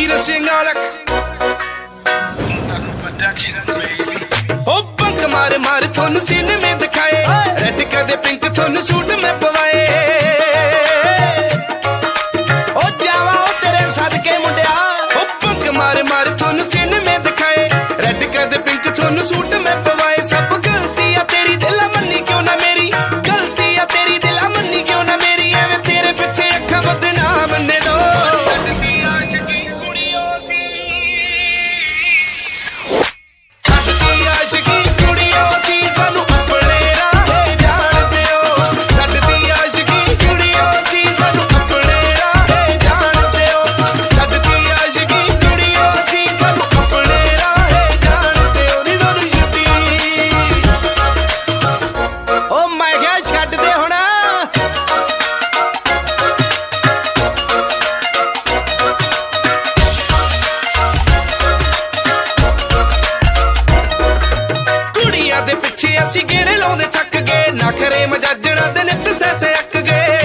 वीर सिंह ओ bunk मार मार थोनू सीने में दिखाए रेड कदे पिंक थोनू सूट में पवाए ओ जावा ओ तेरे सदके मुंडिया ओ बंक मार मार थोनू सीने में दिखाए रेड कदे पिंक थोनू सूट में पवाए सब गलती है तेरी दिल मन्नी क्यों ना मेरी गलती है तेरी दिल मन्नी क्यों ना मेरी एवें तेरे पीछे अखा बदनाम बनने दो ਅਸੀਂ ਗੇੜੇ ਲਾਉਂਦੇ ਥੱਕ ਗਏ ਨਖਰੇ ਮਜਾਜਣਾ ਦੇ ਨਿੱਤ ਸੈਸੇ ਅੱਕ ਗਏ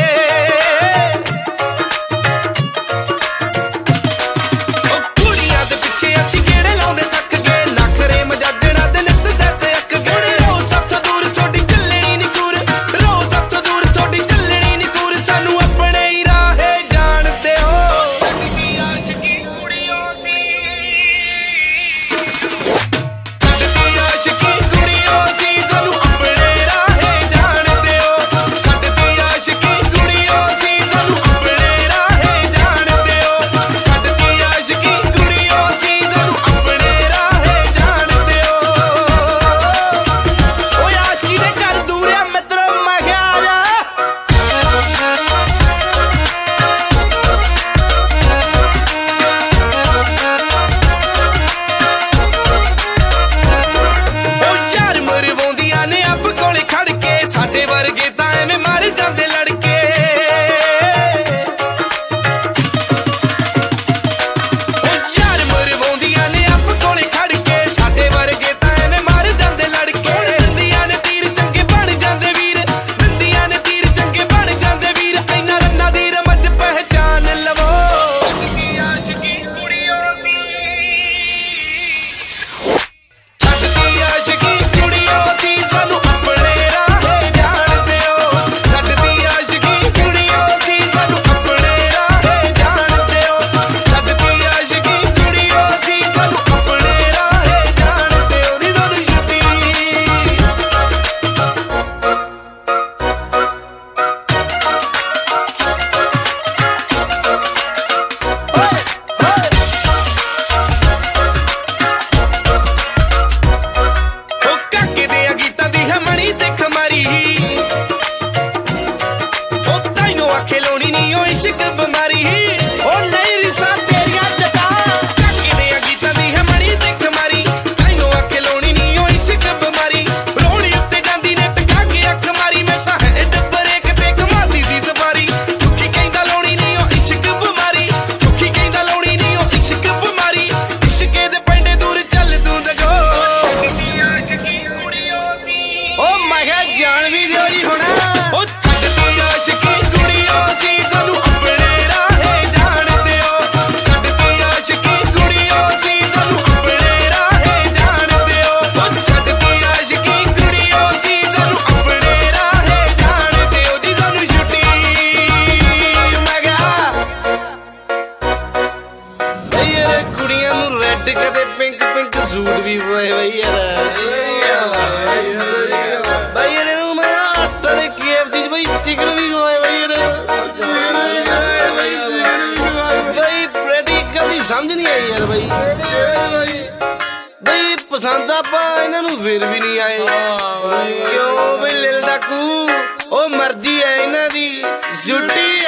ਉਹ ਕੁੜੀਆਂ ਦੇ ਪਿੱਛੇ ਅਸੀਂ ਗੇੜੇ ਲਾਉਂਦੇ ਥੱਕ ਗਏ ਨਖਰੇ ਮਜਾਜਣਾ ਦੇ ਨਿੱਤ ਸੈਸੇ ਅੱਕ ਗਏ ਰੋਜ਼ ਸਾਥੋਂ ਦੂਰ ਛੋਟੀ ਚੱਲਣੀ ਨੀ ਦੂਰ ਰੋਜ਼ ਸਾਥੋਂ ਦੂਰ ਛੋਟੀ ਚੱਲਣੀ ਨੀ ਦੂਰ ਸਾਨੂੰ ਆਪਣੇ ਹੀ ਰਾਹੇ ਜਾਣਦੇ ਹੋ ਛੱਡਦੀ ਆਸ਼ਕੀ ਕੁੜੀਓ ਸੀ ਛੱਡਦੀ ਆਸ਼ਕੀ ਕੁੜੀਓ ਸੀ ਸਾਡੇ ਵਰਗੇ ਤਾਂ ਐਵੇਂ ਮਰ ਜਾਂਦੇ ਲੜਕੇ ਉਹ ਯਾਰ ਮਰਵਾਉਂਦੀਆਂ ਨੇ ਆਪ ਕੋਲੇ ਖੜ ਕੇ ਸਾਡੇ ਵਰਗੇ ਤਾਂ ਐਵੇਂ ਮਰ ਜਾਂਦੇ ਲੜਕੇ ਦਿੰਦੀਆਂ ਨੇ ਤੀਰ ਚੰਗੇ ਬਣ ਜਾਂਦੇ ਵੀਰ ਦਿੰਦੀਆਂ ਨੇ ਤੀਰ ਚੰਗੇ ਬਣ ਜਾਂਦੇ ਵੀਰ ਐਨਾ ਰੰਨਾਂ ਦੀ ਰਮਜ ਪਹਿਚਾਨ ਲਵੋ ਛੱਡਦੀ ਆਸ਼ਕੀ ਕੁੜੀਓ ਸੀ ਛੱਡਦੀ ਆਸ਼ਕੀ ਕੁੜੀਓ ਸੀ ਸਾਨੂੰ इश्क बीमारी ओ नहीं रिसा तेरिया जटा काके दे गीतां दी है मणी देख मारी तैनू अख लाउणी नी ओ इश्क बीमारी रोणी उत्ते जांदी ने टका के अख मारी मैं तां हैड ब्रेक ते कमादी दी सवारी झुकी कहंदा लाउणी नी ओ इश्क बीमारी झुकी कहंदा लाउणी नी ओ इश्क बीमारी इश्के दे पेंडे दूर चल तू दगो आशिकी कुड़ियो सी ओ मैं कह जान भी दियो जी हुण ओ छड्डदी आशिकी कुड़ियो सी सानू कदे पिंक पिंक सूट भी पाए भाई यार भाई यार मैं आटा ने KFC भाई चिकन भी खवाए भाई यार भाई प्रैक्टिकली समझ नहीं आई यार भाई भाई पसंद आपा इन्हां नूं फिर भी नहीं आए क्यों भाई लिल डाकू ओ मर्जी है इन्हां दी छुट्टी